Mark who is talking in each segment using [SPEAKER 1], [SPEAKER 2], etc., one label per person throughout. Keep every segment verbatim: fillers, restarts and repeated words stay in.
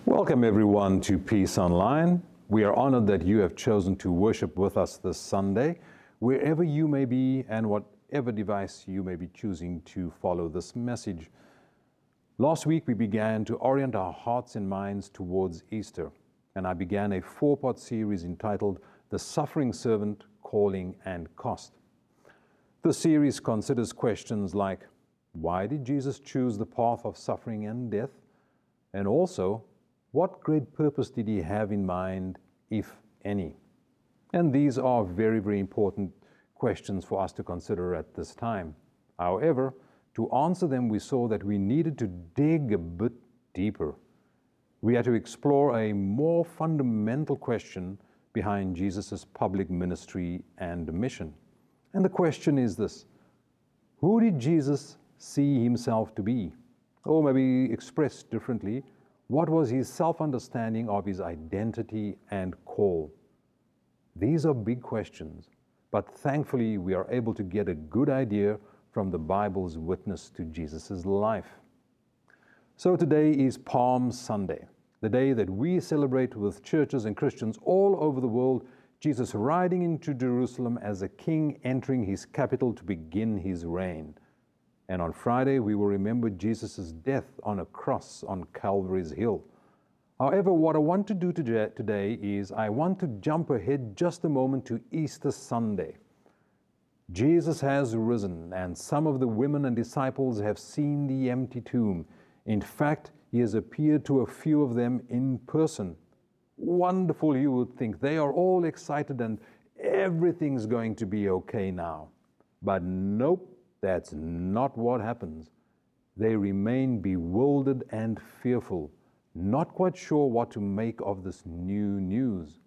[SPEAKER 1] Welcome everyone to Peace Online. We are honored that you have chosen to worship with us this Sunday, wherever you may be and whatever device you may be choosing to follow this message. Last week we began to orient our hearts and minds towards Easter, and I began a four-part series entitled The Suffering Servant, Calling and Cost. The series considers questions like, why did Jesus choose the path of suffering and death? And also, what great purpose did he have in mind, if any? And these are very, very important questions for us to consider at this time. However, to answer them, we saw that we needed to dig a bit deeper. We had to explore a more fundamental question behind Jesus' public ministry and mission. And the question is this: who did Jesus see himself to be? Or maybe expressed differently, what was his self-understanding of his identity and call? These are big questions, but thankfully we are able to get a good idea from the Bible's witness to Jesus' life. So today is Palm Sunday, the day that we celebrate with churches and Christians all over the world, Jesus riding into Jerusalem as a king entering his capital to begin his reign. And on Friday, we will remember Jesus' death on a cross on Calvary's Hill. However, what I want to do today is I want to jump ahead just a moment to Easter Sunday. Jesus has risen, and some of the women and disciples have seen the empty tomb. In fact, he has appeared to a few of them in person. Wonderful, you would think. They are all excited and everything's going to be okay now. But nope. That's not what happens. They remain bewildered and fearful, not quite sure what to make of this new news.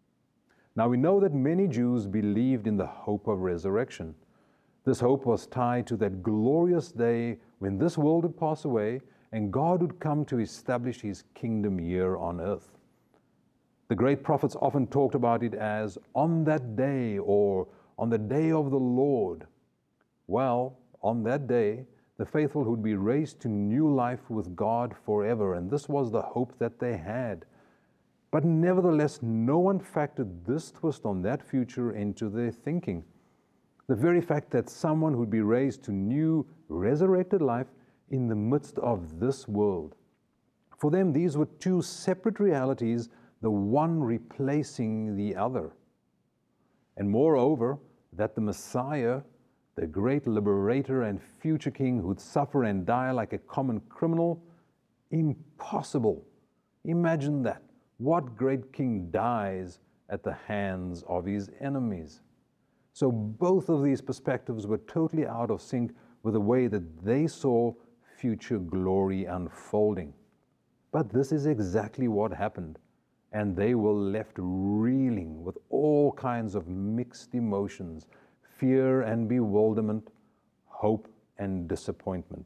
[SPEAKER 1] Now we know that many Jews believed in the hope of resurrection. This hope was tied to that glorious day when this world would pass away and God would come to establish his kingdom here on earth. The great prophets often talked about it as on that day or on the day of the Lord. Well, on that day, the faithful would be raised to new life with God forever, and this was the hope that they had. But nevertheless, no one factored this twist on that future into their thinking. The very fact that someone would be raised to new, resurrected life in the midst of this world. For them, these were two separate realities, the one replacing the other. And moreover, that the Messiah, the great liberator and future king who'd suffer and die like a common criminal? Impossible. Imagine that. What great king dies at the hands of his enemies? So both of these perspectives were totally out of sync with the way that they saw future glory unfolding. But this is exactly what happened, and they were left reeling with all kinds of mixed emotions, fear and bewilderment, hope and disappointment.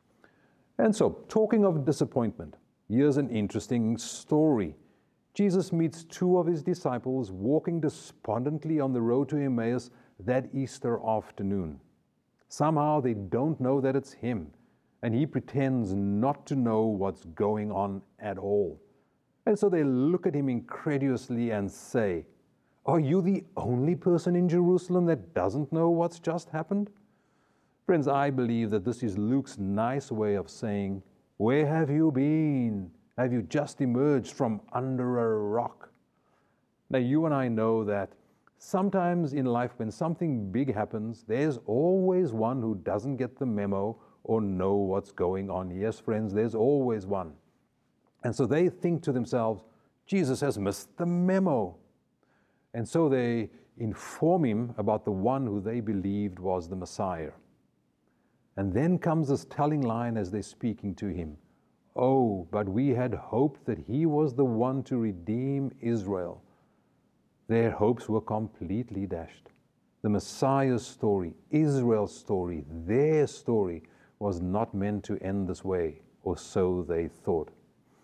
[SPEAKER 1] And so, talking of disappointment, here's an interesting story. Jesus meets two of his disciples walking despondently on the road to Emmaus that Easter afternoon. Somehow they don't know that it's him, and he pretends not to know what's going on at all. And so they look at him incredulously and say, "Are you the only person in Jerusalem that doesn't know what's just happened?" Friends, I believe that this is Luke's nice way of saying, "Where have you been? Have you just emerged from under a rock?" Now, you and I know that sometimes in life when something big happens, there's always one who doesn't get the memo or know what's going on. Yes, friends, there's always one. And so they think to themselves, Jesus has missed the memo. And so they inform him about the one who they believed was the Messiah. And then comes this telling line as they're speaking to him. "Oh, but we had hoped that he was the one to redeem Israel." Their hopes were completely dashed. The Messiah's story, Israel's story, their story was not meant to end this way, or so they thought.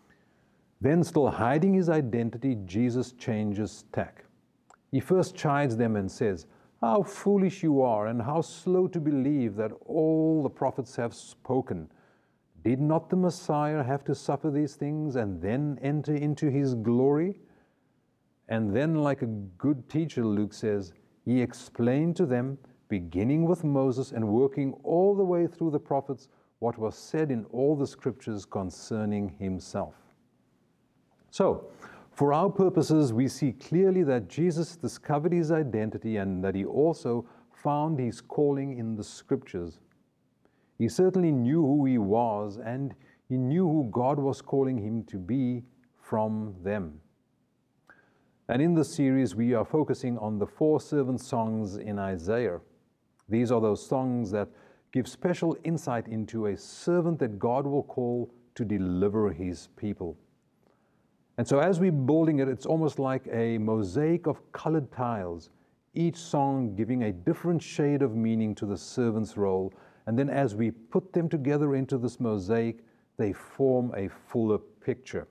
[SPEAKER 1] Then, still hiding his identity, Jesus changes tack. He first chides them and says, "How foolish you are, and how slow to believe that all the prophets have spoken. Did not the Messiah have to suffer these things and then enter into his glory? And then, like a good teacher, Luke says, he explained to them, beginning with Moses and working all the way through the prophets, what was said in all the scriptures concerning himself. So, for our purposes, we see clearly that Jesus discovered his identity and that he also found his calling in the scriptures. He certainly knew who he was, and he knew who God was calling him to be from them. And in this series, we are focusing on the four servant songs in Isaiah. These are those songs that give special insight into a servant that God will call to deliver his people. And so as we're building it, it's almost like a mosaic of colored tiles, each song giving a different shade of meaning to the servant's role. And then as we put them together into this mosaic, they form a fuller picture.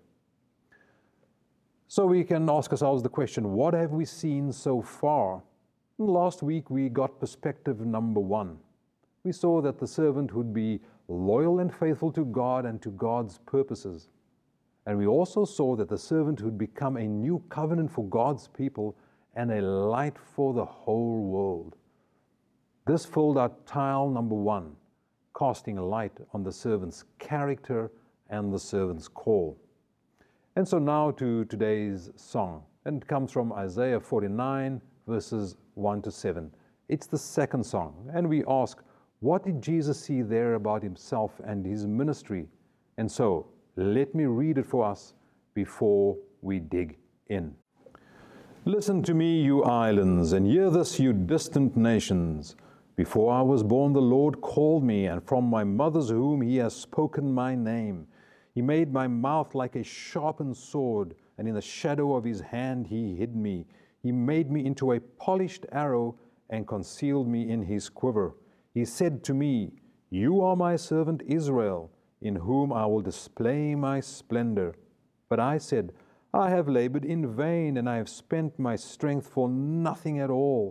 [SPEAKER 1] So we can ask ourselves the question, what have we seen so far? Last week we got perspective number one. We saw that the servant would be loyal and faithful to God and to God's purposes. And we also saw that the servant would become a new covenant for God's people and a light for the whole world. This filled out tile number one, casting a light on the servant's character and the servant's call. And so now to today's song, and it comes from Isaiah forty-nine, verses one to seven. It's the second song, and we ask, what did Jesus see there about himself and his ministry? And so, let me read it for us before we dig in. Listen to me, you islands, and hear this, you distant nations. Before I was born, the Lord called me, and from my mother's womb he has spoken my name. He made my mouth like a sharpened sword, and in the shadow of his hand he hid me. He made me into a polished arrow and concealed me in his quiver. He said to me, you are my servant Israel, in whom I will display my splendor. But I said, I have labored in vain, and I have spent my strength for nothing at all.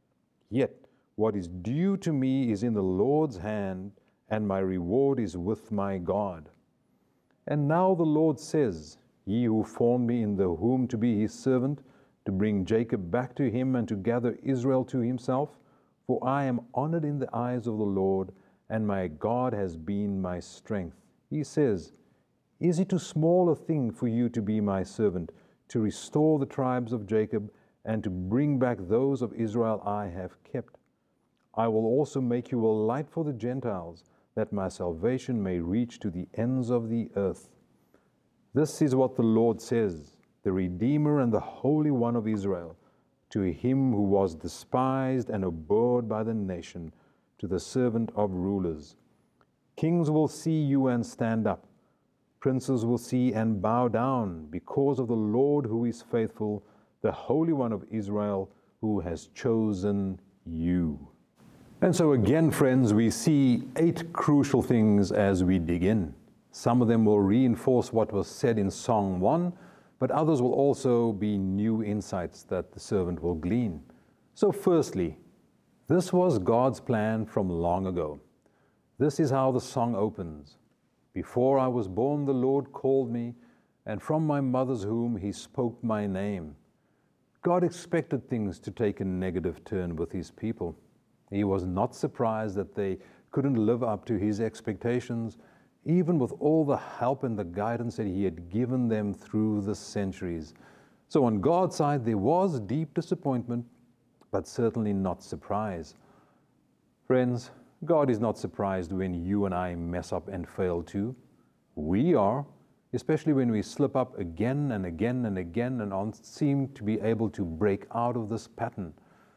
[SPEAKER 1] Yet what is due to me is in the Lord's hand, and my reward is with my God. And now the Lord says, he who formed me in the womb to be his servant, to bring Jacob back to him and to gather Israel to himself, for I am honored in the eyes of the Lord, and my God has been my strength. He says, is it too small a thing for you to be my servant, to restore the tribes of Jacob, and to bring back those of Israel I have kept? I will also make you a light for the Gentiles, that my salvation may reach to the ends of the earth. This is what the Lord says, the Redeemer and the Holy One of Israel, to him who was despised and abhorred by the nation, to the servant of rulers. Kings will see you and stand up. Princes will see and bow down because of the Lord who is faithful, the Holy One of Israel, who has chosen you. And so again, friends, we see eight crucial things as we dig in. Some of them will reinforce what was said in Song one, but others will also be new insights that the servant will glean. So firstly, this was God's plan from long ago. This is how the song opens. Before I was born, the Lord called me, and from my mother's womb he spoke my name. God expected things to take a negative turn with his people. He was not surprised that they couldn't live up to his expectations, even with all the help and the guidance that he had given them through the centuries. So on God's side, there was deep disappointment, but certainly not surprise. Friends, God is not surprised when you and I mess up and fail too. We are, especially when we slip up again and again and again and aren't seem to be able to break out of this pattern.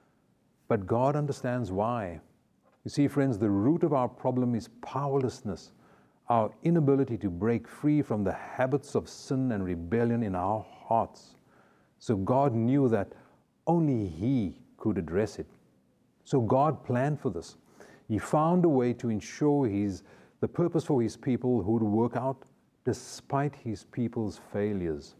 [SPEAKER 1] But God understands why. You see, friends, the root of our problem is powerlessness, our inability to break free from the habits of sin and rebellion in our hearts. So God knew that only He could address it. So God planned for this. He found a way to ensure his, the purpose for His people who would work out despite His people's failures.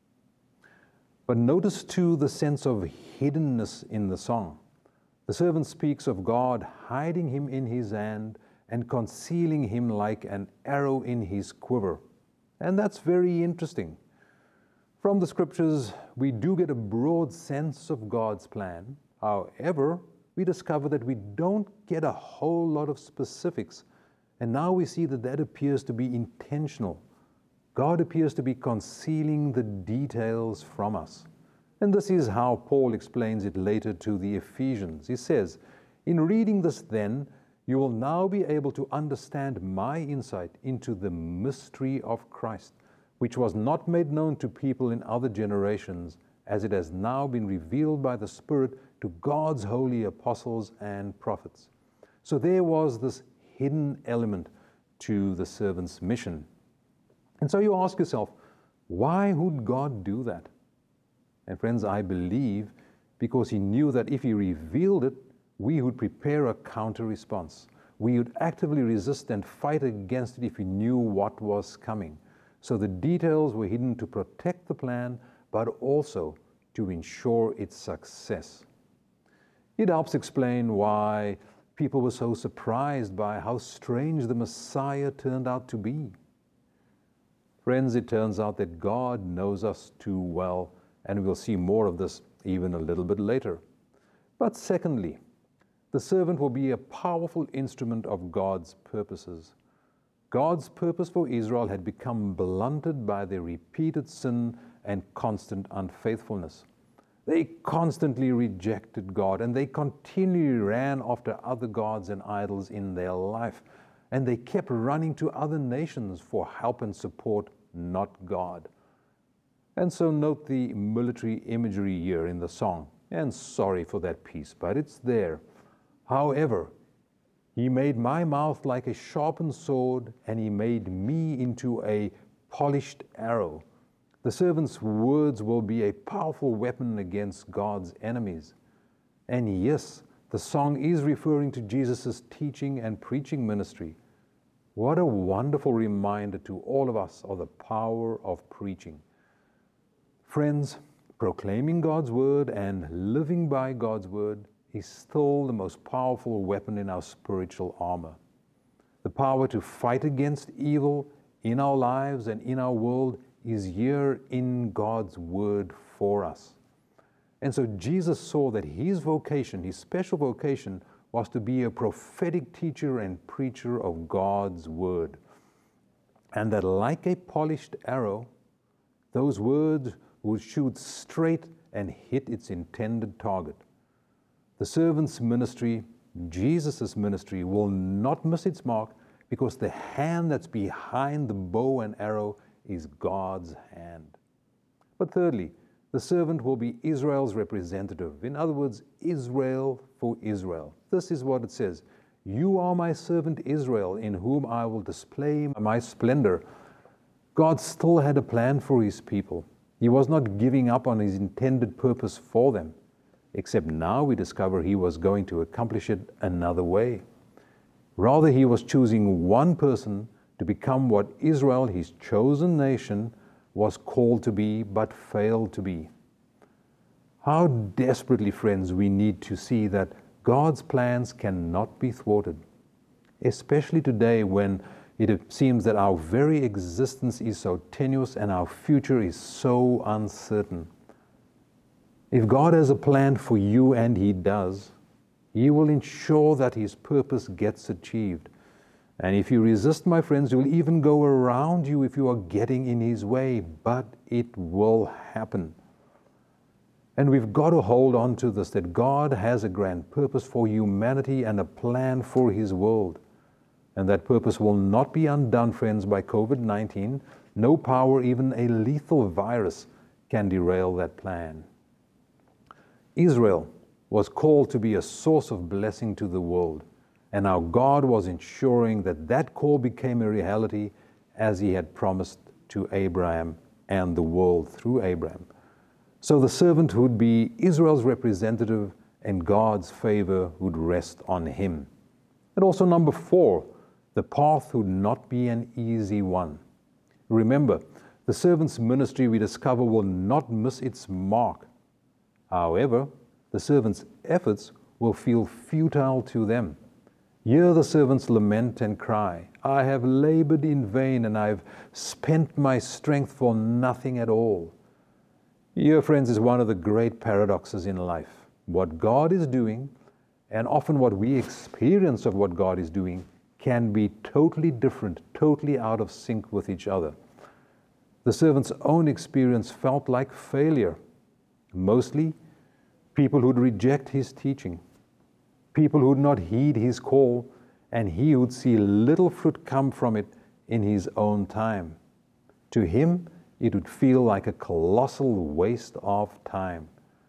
[SPEAKER 1] But notice too the sense of hiddenness in the song. The servant speaks of God hiding him in His hand and concealing him like an arrow in his quiver. And that's very interesting. From the scriptures, we do get a broad sense of God's plan. However, we discover that we don't get a whole lot of specifics. And now we see that that appears to be intentional. God appears to be concealing the details from us. And this is how Paul explains it later to the Ephesians. He says, "In reading this then, you will now be able to understand my insight into the mystery of Christ, which was not made known to people in other generations, as it has now been revealed by the Spirit to God's holy apostles and prophets." So there was this hidden element to the servant's mission. And so you ask yourself, why would God do that? And friends, I believe because he knew that if he revealed it, we would prepare a counter-response. We would actively resist and fight against it if we knew what was coming. So the details were hidden to protect the plan, but also to ensure its success. It helps explain why people were so surprised by how strange the Messiah turned out to be. Friends, it turns out that God knows us too well, and we'll see more of this even a little bit later. But secondly, the servant will be a powerful instrument of God's purposes. God's purpose for Israel had become blunted by their repeated sin and constant unfaithfulness. They constantly rejected God, and they continually ran after other gods and idols in their life. And they kept running to other nations for help and support, not God. And so note the military imagery here in the song. And sorry for that piece, but it's there. However, he made my mouth like a sharpened sword, and he made me into a polished arrow. The servant's words will be a powerful weapon against God's enemies. And yes, the song is referring to Jesus' teaching and preaching ministry. What a wonderful reminder to all of us of the power of preaching. Friends, proclaiming God's word and living by God's word is still the most powerful weapon in our spiritual armor. The power to fight against evil in our lives and in our world is here in God's word for us. And so Jesus saw that his vocation, his special vocation, was to be a prophetic teacher and preacher of God's word. And that like a polished arrow, those words would shoot straight and hit its intended target. The servant's ministry, Jesus' ministry, will not miss its mark because the hand that's behind the bow and arrow is God's hand. But thirdly, the servant will be Israel's representative. In other words, Israel for Israel. This is what it says. "You are my servant Israel, in whom I will display my splendor." God still had a plan for his people. He was not giving up on his intended purpose for them, except now we discover he was going to accomplish it another way. Rather, he was choosing one person to become what Israel, his chosen nation, was called to be but failed to be. How desperately, friends, we need to see that God's plans cannot be thwarted, especially today when it seems that our very existence is so tenuous and our future is so uncertain. If God has a plan for you, and he does, he will ensure that his purpose gets achieved. And if you resist, my friends, he will even go around you if you are getting in his way, but it will happen. And we've got to hold on to this, that God has a grand purpose for humanity and a plan for his world. And that purpose will not be undone, friends, by covid nineteen. No power, even a lethal virus, can derail that plan. Israel was called to be a source of blessing to the world. And our God was ensuring that that call became a reality as he had promised to Abraham and the world through Abraham. So the servant would be Israel's representative, and God's favor would rest on him. And also number four, the path would not be an easy one. Remember, the servant's ministry, we discover, will not miss its mark. However, the servant's efforts will feel futile to them. Hear the servants lament and cry, I have labored in vain and I've spent my strength for nothing at all. Here, friends, is one of the great paradoxes in life. What God is doing, and often what we experience of what God is doing, can be totally different, totally out of sync with each other. The servant's own experience felt like failure. Mostly, people who'd reject his teaching, people who'd not heed his call, and he would see little fruit come from it in his own time. To him, it would feel like a colossal waste of time.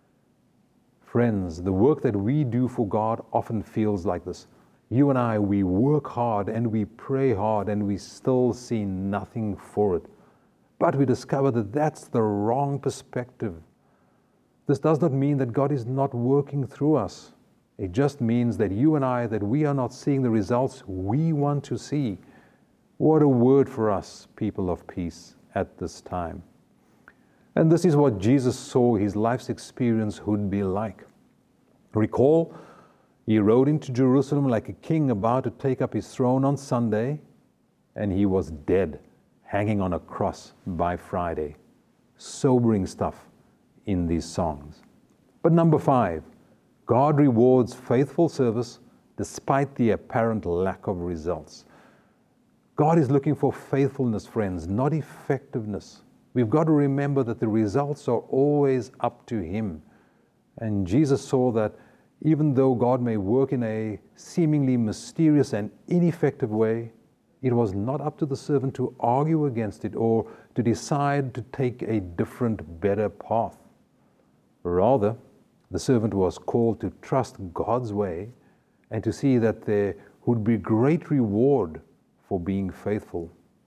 [SPEAKER 1] Friends, the work that we do for God often feels like this. You and I, we work hard and we pray hard and we still see nothing for it. But we discover that that's the wrong perspective. This does not mean that God is not working through us. It just means that you and I, that we are not seeing the results we want to see. What a word for us, people of peace, at this time. And this is what Jesus saw his life's experience would be like. Recall, he rode into Jerusalem like a king about to take up his throne on Sunday, and he was dead, hanging on a cross by Friday. Sobering stuff in these songs. But number five, God rewards faithful service despite the apparent lack of results. God is looking for faithfulness, friends, not effectiveness. We've got to remember that the results are always up to Him. And Jesus saw that even though God may work in a seemingly mysterious and ineffective way, it was not up to the servant to argue against it or to decide to take a different, better path. Rather, the servant was called to trust God's way and to see that there would be great reward for being faithful.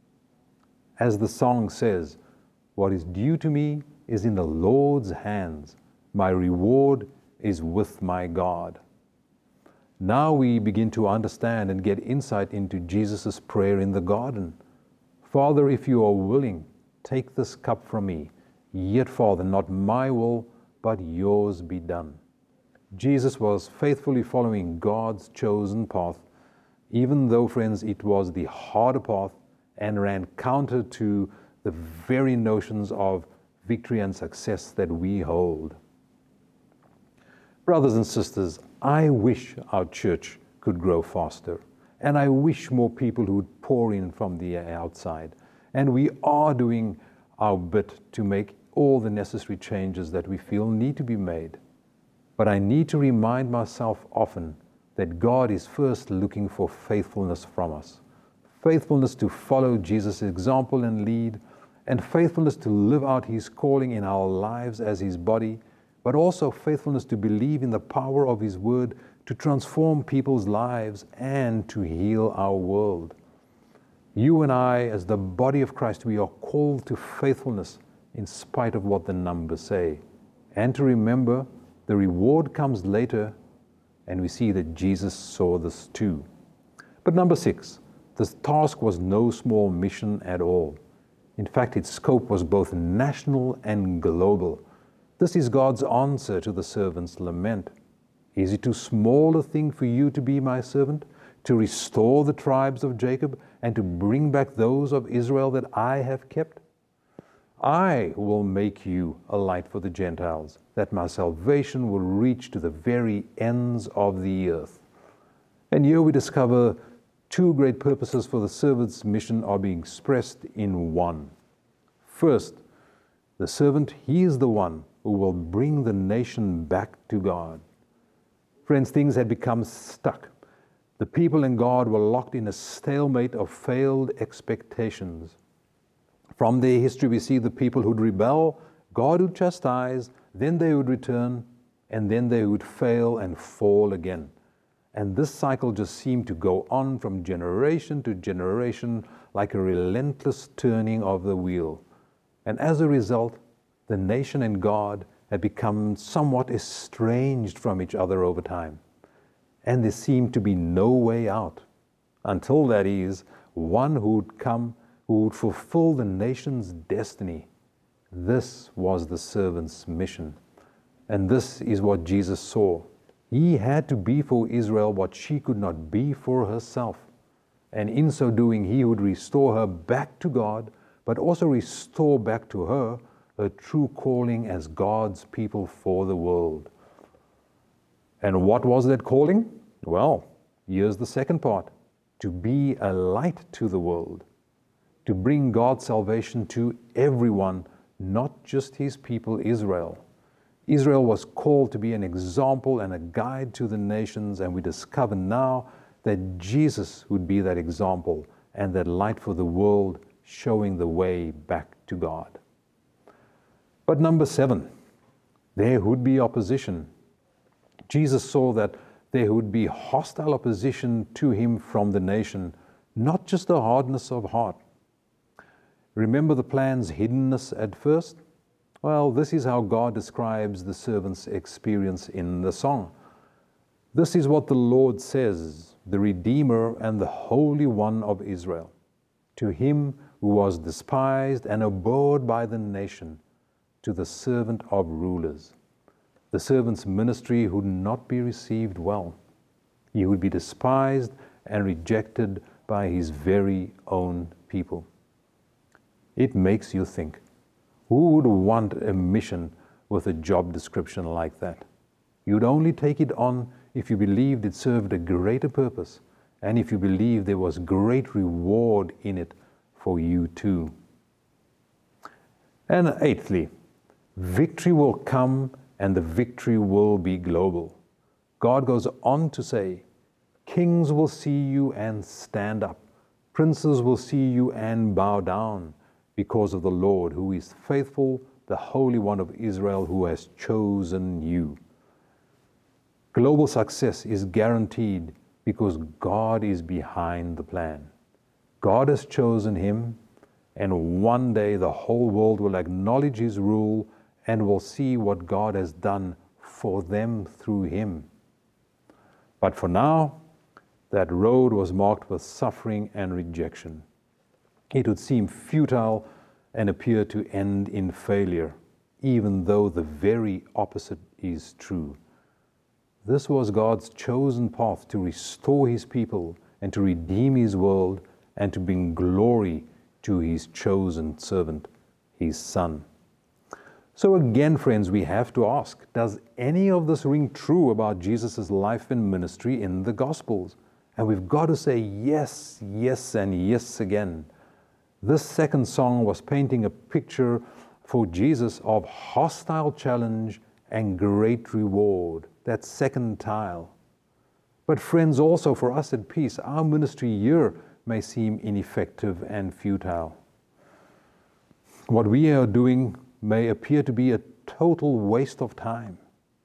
[SPEAKER 1] As the song says, what is due to me is in the Lord's hands. My reward is with my God. Now we begin to understand and get insight into Jesus' prayer in the garden. Father, if you are willing, take this cup from me. Yet, Father, not my will, but yours be done. Jesus was faithfully following God's chosen path, even though, friends, it was the harder path and ran counter to the very notions of victory and success that we hold. Brothers and sisters, I wish our church could grow faster, and I wish more people would pour in from the outside. And we are doing our bit to make all the necessary changes that we feel need to be made. But I need to remind myself often that God is first looking for faithfulness from us. Faithfulness to follow Jesus' example and lead, and faithfulness to live out His calling in our lives as His body, but also faithfulness to believe in the power of His word to transform people's lives and to heal our world. You and I, as the body of Christ, we are called to faithfulness in spite of what the numbers say. And to remember, the reward comes later, and we see that Jesus saw this too. But number six, this task was no small mission at all. In fact, its scope was both national and global. This is God's answer to the servant's lament. Is it too small a thing for you to be my servant, to restore the tribes of Jacob, and to bring back those of Israel that I have kept? I will make you a light for the Gentiles, that my salvation will reach to the very ends of the earth. And here we discover two great purposes for the servant's mission are being expressed in one. First, the servant, he is the one who will bring the nation back to God. Friends, things had become stuck. The people and God were locked in a stalemate of failed expectations. From their history, we see the people who'd rebel, God would chastise, then they would return, and then they would fail and fall again. And this cycle just seemed to go on from generation to generation like a relentless turning of the wheel. And as a result, the nation and God had become somewhat estranged from each other over time. And there seemed to be no way out, until, that is, one who would come who would fulfill the nation's destiny. This was the servant's mission. And this is what Jesus saw. He had to be for Israel what she could not be for herself. And in so doing, he would restore her back to God, but also restore back to her her true calling as God's people for the world. And what was that calling? Well, here's the second part. To be a light to the world. To bring God's salvation to everyone, not just his people Israel. Israel was called to be an example and a guide to the nations, and we discover now that Jesus would be that example and that light for the world, showing the way back to God. But number seven, there would be opposition. Jesus saw that there would be hostile opposition to him from the nation, not just a hardness of heart. Remember the plan's hiddenness at first? Well, this is how God describes the servant's experience in the song. This is what the Lord says, the Redeemer and the Holy One of Israel. To him who was despised and abhorred by the nation, to the servant of rulers. The servant's ministry would not be received well. He would be despised and rejected by his very own people. It makes you think, who would want a mission with a job description like that? You'd only take it on if you believed it served a greater purpose and if you believed there was great reward in it for you too. And eighthly, victory will come and the victory will be global. God goes on to say, kings will see you and stand up. Princes will see you and bow down because of the Lord who is faithful, the Holy One of Israel who has chosen you. Global success is guaranteed because God is behind the plan. God has chosen him, and one day the whole world will acknowledge his rule and will see what God has done for them through him. But for now, that road was marked with suffering and rejection. It would seem futile and appear to end in failure, even though the very opposite is true. This was God's chosen path to restore his people and to redeem his world and to bring glory to his chosen servant, his Son. So again, friends, we have to ask, does any of this ring true about Jesus' life and ministry in the Gospels? And we've got to say yes, yes, and yes again. This second song was painting a picture for Jesus of hostile challenge and great reward, that second tile. But friends, also for us at Peace, our ministry here may seem ineffective and futile. What we are doing may appear to be a total waste of time.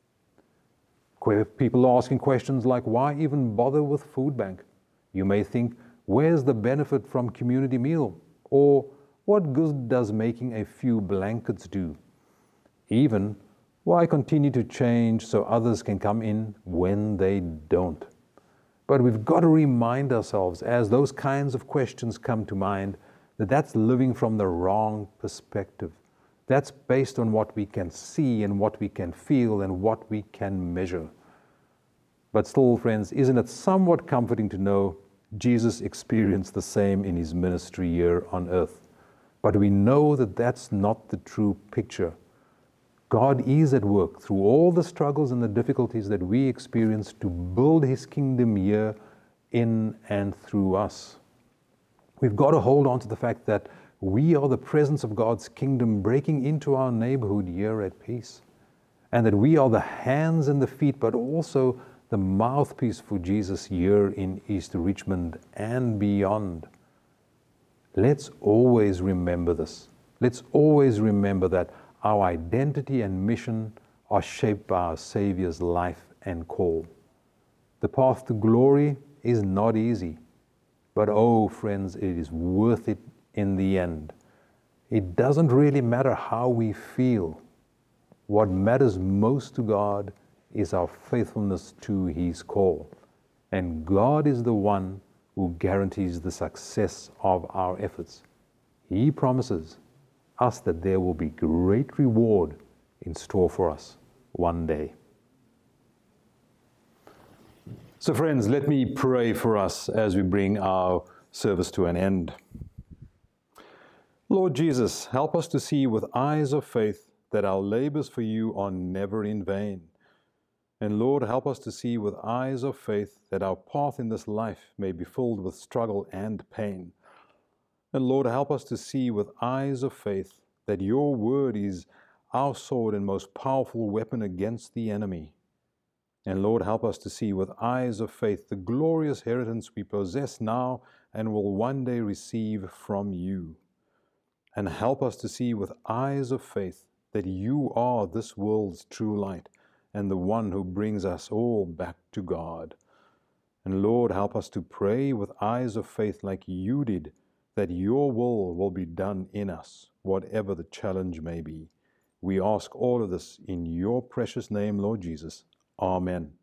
[SPEAKER 1] People are asking questions like, why even bother with food bank? You may think, where's the benefit from community meal? Or what good does making a few blankets do? Even, why continue to change so others can come in when they don't? But we've got to remind ourselves, as those kinds of questions come to mind, that that's living from the wrong perspective. That's based on what we can see and what we can feel and what we can measure. But still, friends, isn't it somewhat comforting to know Jesus experienced the same in his ministry here on earth? But we know that that's not the true picture. God is at work through all the struggles and the difficulties that we experience to build his kingdom here in and through us. We've got to hold on to the fact that we are the presence of God's kingdom breaking into our neighborhood here at Peace, and that we are the hands and the feet, but also the mouthpiece for Jesus here in East Richmond and beyond. Let's always remember this. Let's always remember that our identity and mission are shaped by our Savior's life and call. The path to glory is not easy, but oh, friends, it is worth it in the end. It doesn't really matter how we feel. What matters most to God is our faithfulness to his call. And God is the one who guarantees the success of our efforts. He promises us that there will be great reward in store for us one day. So friends, let me pray for us as we bring our service to an end. Lord Jesus, help us to see with eyes of faith that our labors for you are never in vain. And Lord, help us to see with eyes of faith that our path in this life may be filled with struggle and pain. And Lord, help us to see with eyes of faith that your word is our sword and most powerful weapon against the enemy. And Lord, help us to see with eyes of faith the glorious inheritance we possess now and will one day receive from you. And help us to see with eyes of faith that you are this world's true light and the one who brings us all back to God. And Lord, help us to pray with eyes of faith like you did, that your will will be done in us, whatever the challenge may be. We ask all of this in your precious name, Lord Jesus. Amen.